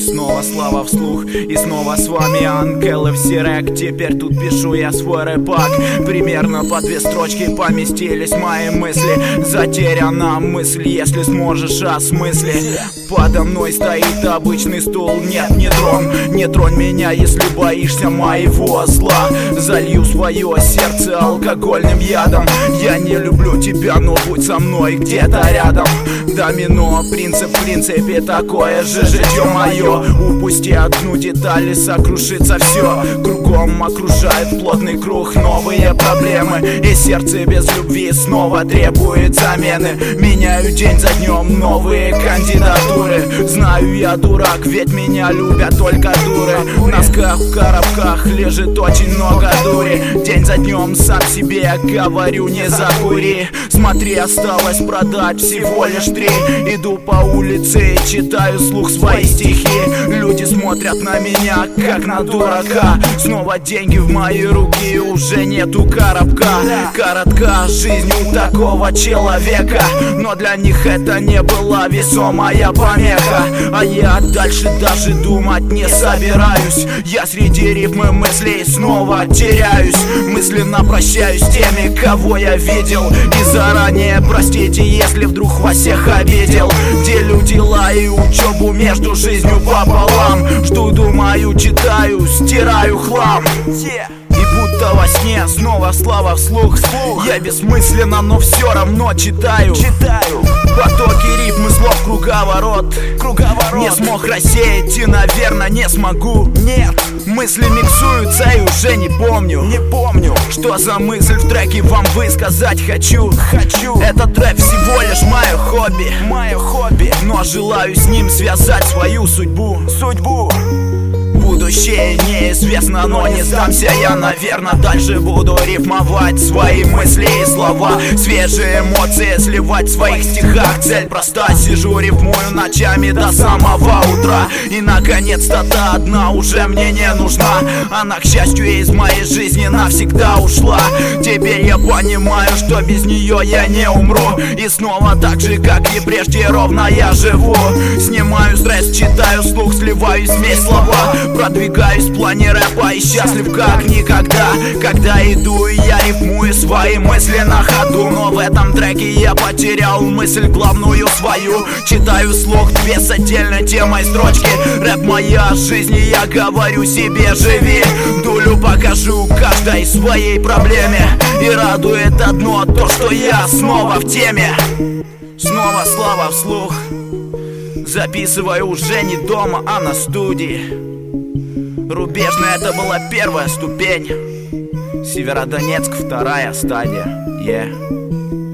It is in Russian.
снова слава вслух. И снова с вами Ангелов Сирек. Теперь тут пишу я свой рэпак. Примерно по 2 строчки поместились мои мысли. Затеряна мысль, если сможешь осмыслить. Подо мной стоит обычный стул. Нет, не тронь меня, если боишься моего зла. Залью свое сердце алкогольным ядом. Я не люблю тебя, но будь со мной где-то рядом. Домино, принцип в принципе такое же житье мое. Упусти одну деталь и сокрушится все. Кругом окружает плотный круг новые проблемы. И сердце без любви снова требует замены. Меняю день за днем новые кандидатуры. Знаю, я дурак, ведь меня любят только дуры. В носках, в коробках лежит очень много дури. День за днем сам себе говорю, не закури. Смотри, осталось продать всего лишь 3. Иду по улице и читаю вслух свои стихи. Люди смотрят на меня, как на дурака. Снова деньги в мои руки, уже нету коробка. Коротка жизнь у такого человека, но для них это не была весомая помеха. А я дальше даже думать не собираюсь. Я среди рифмы мыслей снова теряюсь. Мысленно прощаюсь с теми, кого я видел. И заранее простите, если вдруг вас всех обидел. Делю дела и учебу между жизнью пополам. Жду, думаю, читаю, стираю хлам. И будто во сне снова слава вслух. Я бессмысленно, но все равно читаю. Потоки рифмы слов круговорот. Не смог рассеять и, наверное, не смогу. Нет, мысли миксуются и уже не помню. Что за мысль в треке вам высказать хочу. Этот рэп всего лишь мое хобби. Но желаю с ним связать свою судьбу. Будущее неизвестно, но не сдамся я, наверное. Дальше буду рифмовать свои мысли и слова. Свежие эмоции сливать в своих стихах. Цель проста, сижу, рифмую ночами до самого утра. И наконец-то та одна уже мне не нужна. Она, к счастью, из моей жизни навсегда ушла. Теперь я понимаю, что без нее я не умру. И снова так же, как и прежде, ровно я живу. Снимаю стресс, читаю вслух, сливаю смесь слова. Продвигаюсь в плане рэпа и счастлив как никогда. Когда иду, я рифмую свои мысли на ходу. Но в этом треке я потерял мысль главную свою. Читаю вслух 2 с отдельной темой строчки. Рэп моя жизнь, и я говорю себе: живи. Дулю покажу каждой своей проблеме. И радует одно, то, что я снова в теме. Снова слава вслух. Записываю уже не дома, а на студии. Рубежная, это была первая ступень. Северодонецк, 2-я стадия.